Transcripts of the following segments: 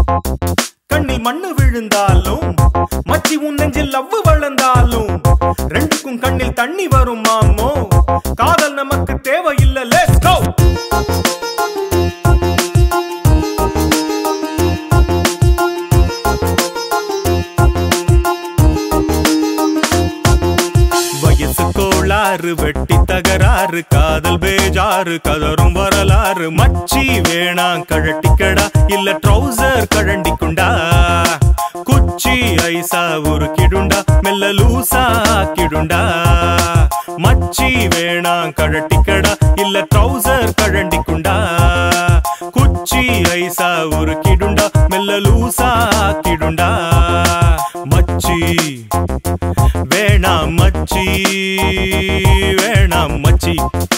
கண்ணில் மண்ணு விழுந்தாலும் மச்சி உன் நெஞ்சில் லவ் வளர்ந்தாலும் ரெண்டுக்கும் கண்ணில் தண்ணி வரும் மாமோ. காதல் நமக்கு தேவையில்லை, லெட்ஸ் கோ. வயசு கோளாறு வெட்டி தகராறு காதல் பேஜாறு கதரும் வரலாறு. மச்சி வேணாம் கழட்டிக்கடா இல்ல ட்ரௌசர் கழண்டிக்குண்டா. குச்சி ஐசா உருக்கிடுண்டா மெல்ல லூசா ஆக்கிடுண்டா. மச்சி வேணாம் கழட்டிக்கடா இல்ல ட்ரௌசர் கழண்டிக்குண்டா. குச்சி ஐசா உருக்கிடுண்டா மெல்ல லூசா ஆக்கிடுண்டா. மச்சி வேணாம் மச்சி வேணாம் மச்சி.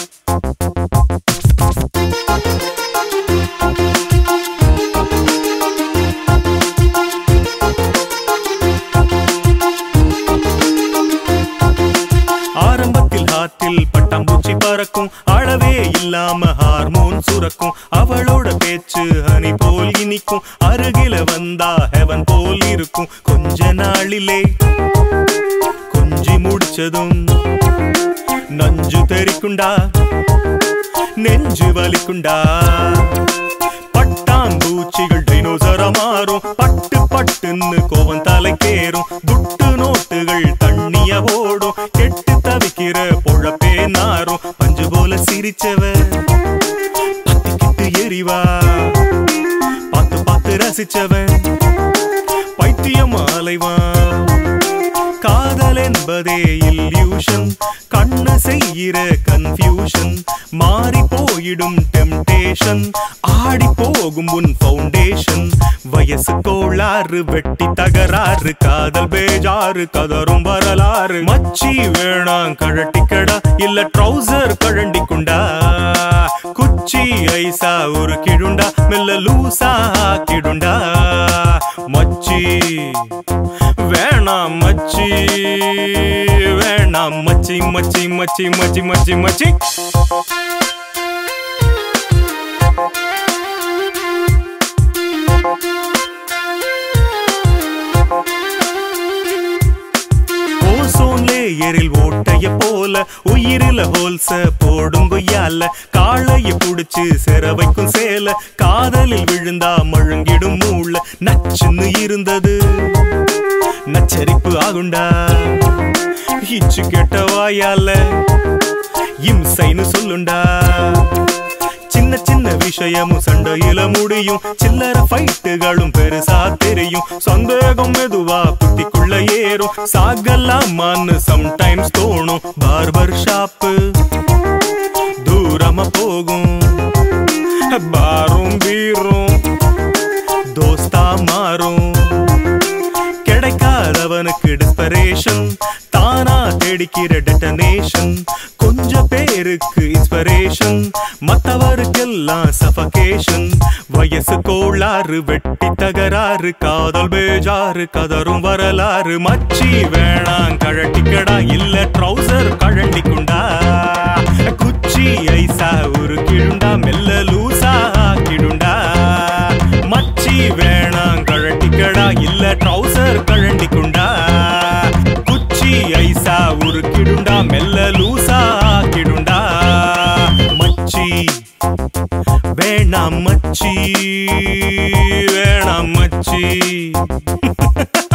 ஆரம்பத்தில் ஹாத்தில் பட்டாம்பூச்சி பறக்கும் அளவே இல்லாம ஹார்மோன் சுரக்கும். அவளோட பேச்சு ஹனி போல் இனிக்கும் அருகில வந்தா ஹெவன் போல் இருக்கும். கொஞ்ச நாளிலே கொஞ்சி முடிச்சதும் நஞ்சு தெரிக்குண்டா நெஞ்சு வலிக்குண்டா. பட்டாம்பூச்சிகள் டைனோசரா மாறும் பட்டு பட்டுன்னு கோவம் தலைக்கேறும். துட்டு நோட்டுகள் தண்ணிய ஓடும் கெட்டு தவிக்கிற பொழப்பே நாரும். பஞ்சு போல சிரிச்சவ பத்திக்கிட்டு எரிவா பார்த்து பார்த்து ரசிச்சவன் பைத்தியம் அலைவான். காதல் என்பதே இல்யூஷன் கண்ணு செய்கிற கன்ஃபியூஷன். மாறி போயிடும் டெம்டேஷன் ஆடி போகும் உன் ஃபவுண்டேஷன். வயசு கோளாறு வெட்டி தகராறு காதல் பேஜாறு கதரும் வரலாறு. மச்சி வேணாம் கழட்டிக்கடா இல்ல ட்ரௌசர் கழண்டிக்குண்டா. குச்சி ஐசா உருக்கிடுண்டா மெல்ல லூசா ஆக்கிடுண்டா. மச்சி வேணாம் மச்சி வேணாம் மச்சி மச்சி மச்சி மச்சி மச்சி மச்சி. ஓசோன் லேயரில் ஓட்டைய போல உயிரில ஹோல்ஸ போடும் கொய்யால. காளைய புடிச்சு சிற வைக்கும் சேல காதலில் விழுந்தா மழுங்கிடும் மூள. நச்சுன்னு இருந்தது நச்சரிப்பு ஆகுண்டா இச்சு கெட்ட வாயால இம்சைன்னு சொல்லுண்டா. சின்ன சின்ன விஷயமும் சண்டையில முடியும் சில்லற ஃபைட்டுகளும் பெருசா தெரியும். சந்தேகம் மெதுவா புத்திக்குள்ள ஏறும் சாகலாமான்னு சம்டைம்ஸ் தோணும். பார்பர் ஷாப்பு தூரமா போகும் பாரும் பீரும் தோஸ்தா மாறும். கிடைக்காதவனுக்கு டிஸ்பரேஷன் தானா தேடிக்கிற டெட்டனேஷன். கொஞ்ச பேருக்கு இன்ஸ்பிரேஷன் மத்தவருக்கெல்லாம் சஃபகேஷன். வயசு கோளாறு வெட்டி தகராறு காதல் பேஜாறு கதரும் வரலாறு. மச்சி வேணாம் கழட்டிக்கடா இல்ல ட்ரௌசர் கழண்டிக்குண்டா. குச்சி ஐசா உருக்கிடுண்டா மெல்ல லூசா ஆக்கிடுண்டா. மச்சி வேணாம் கழட்டிக்கடா இல்ல ட்ரௌசர் கழண்டிக்குண்டா. குச்சி ஐசா உருக்கிடுண்டா மெல்ல லூசா ஆக்கிடுண்டா. மச்சி வேணாம் மச்சி வேணாம் மச்சி.